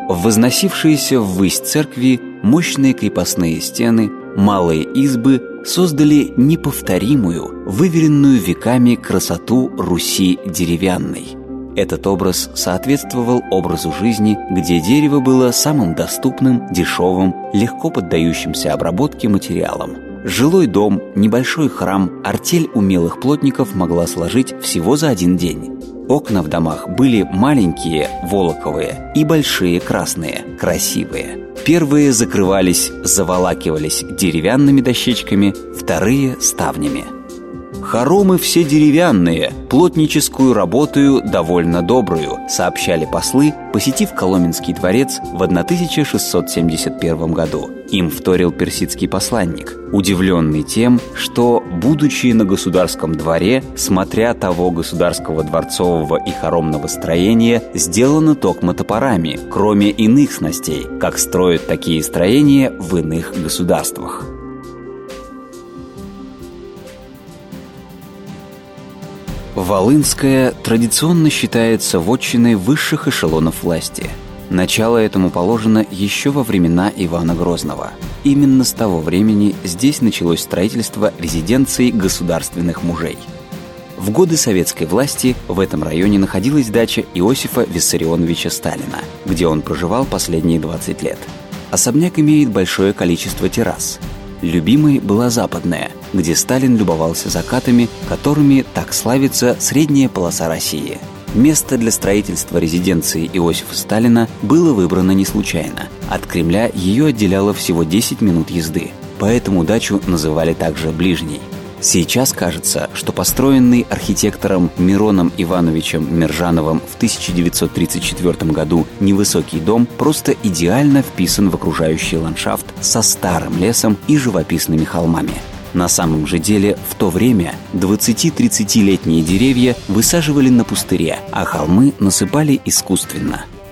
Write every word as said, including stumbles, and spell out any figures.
Возносившиеся ввысь церкви, мощные крепостные стены, малые избы создали неповторимую, выверенную веками красоту Руси деревянной. Этот образ соответствовал образу жизни, где дерево было самым доступным, дешевым, легко поддающимся обработке материалом. Жилой дом, небольшой храм, артель умелых плотников могла сложить всего за один день. Окна в домах были маленькие, волоковые, и большие, красные, красивые. Первые закрывались, заволакивались деревянными дощечками, вторые – ставнями. «Хоромы все деревянные, плотническую работаю довольно добрую», сообщали послы, посетив Коломенский дворец в тысяча шестьсот семьдесят первом году. Им вторил персидский посланник, удивленный тем, что, будучи на государском дворе, смотря того государского дворцового и хоромного строения, сделано токмо топорами, кроме иных снастей, как строят такие строения в иных государствах. Волынская традиционно считается вотчиной высших эшелонов власти. Начало этому положено еще во времена Ивана Грозного. Именно с того времени здесь началось строительство резиденций государственных мужей. В годы советской власти в этом районе находилась дача Иосифа Виссарионовича Сталина, где он проживал последние двадцать лет. Особняк имеет большое количество террас. Любимой была западная, где Сталин любовался закатами, которыми так славится средняя полоса России. Место для строительства резиденции Иосифа Сталина было выбрано не случайно. От Кремля ее отделяло всего десять минут езды, поэтому дачу называли также «ближней». Сейчас кажется, что построенный архитектором Мироном Ивановичем Мержановым в тысяча девятьсот тридцать четвёртом году невысокий дом просто идеально вписан в окружающий ландшафт со старым лесом и живописными холмами. На самом же деле, в то время двадцати-тридцатилетние деревья высаживали на пустыре, а холмы насыпали искусственно.